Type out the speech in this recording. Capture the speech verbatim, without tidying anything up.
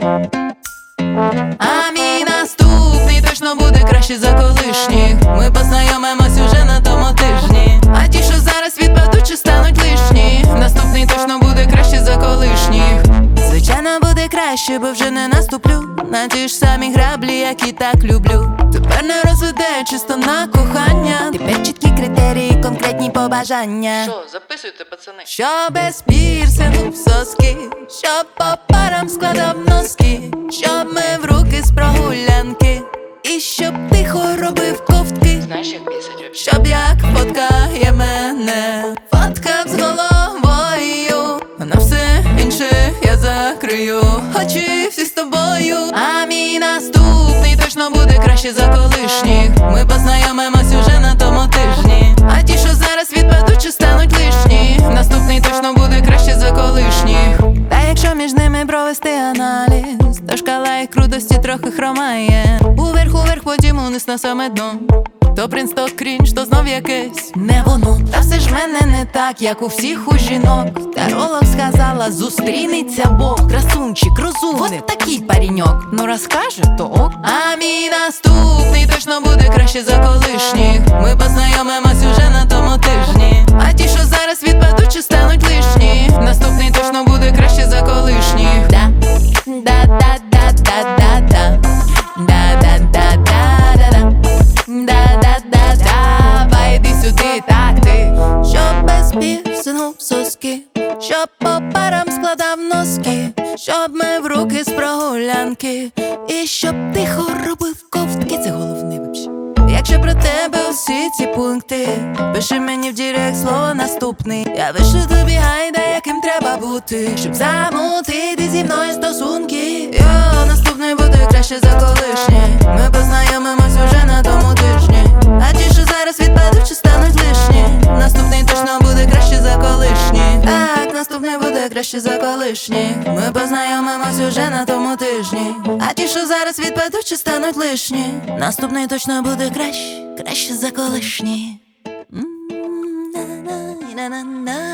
А мій наступний точно буде краще за колишніх. Ми познайомимось уже на тому тижні. А ті, що зараз відпадуть, чи стануть лишні, наступний точно буде краще за колишніх. Звичайно, буде краще, бо вже не наступлю на ті ж самі граблі, які так люблю. Тепер не розведе чисто на кохання. Тепер чіткі критерії, конкретні побажання. Що, записуйте, пацани. Що без пірсингу в соски, щоб по парам складав носки, щоб ми в руки з прогулянки, і щоб тихо робив ковтки. Знаєш, як бісить? Щоб як фоткає мене, фоткав з головою, а на все інше я закрию очі всі з тобою. А мій наступний точно буде краще за колишніх. Ми познайомимось уже на тому тижні. А ті, що зараз відпадуть, чи стануть лишні, наступний точно буде краще за колишніх. Та якщо між ними провести аналіз, то шкала їх крутості трохи хромає. Уверх, уверх, потім униз на саме дно. То принц, то крінж, то знов якесь не воно. Та все ж мене не так, як у всіх у жінок. Таролог сказала, зустрінеться Бог. Красунчик, розумний, от такий паріньок. Ну розкаже, то ок. А мій наступний точно буде краще за колишніх. Ми познайомимось уже на тому тижні. А ті, що зараз відпадуть, чи стануть лишні, наступний точно буде краще за колишніх. Да, да, да, да, да, да, да. Да, да, да, да, да, да. Да-да-да, давай іди сюди, так ти. Щоб без пірсингу в соски, щоб по парам складав носки, щоб ми в руки з прогулянки, і щоб тихо робив ковтки. Це головне вообще. Якщо про тебе усі ці пункти, пиши мені в директ слово наступний. Я вишлю тобі гайда, яким треба бути, щоб замутити зі мною стосунки. Йо, наступний буде краще за колишнє. Ми познайомимось уже на тому тижні. А ті, що зараз відпадуть, чи стануть лишні, наступний точно буде краще за колишні. Так, наступний буде краще за колишні. Ми познайомимось уже на тому тижні. А ті, що зараз відпадуть, чи стануть лишні, наступний точно буде краще, краще за колишні. М-м-м, на-на-на-на-на.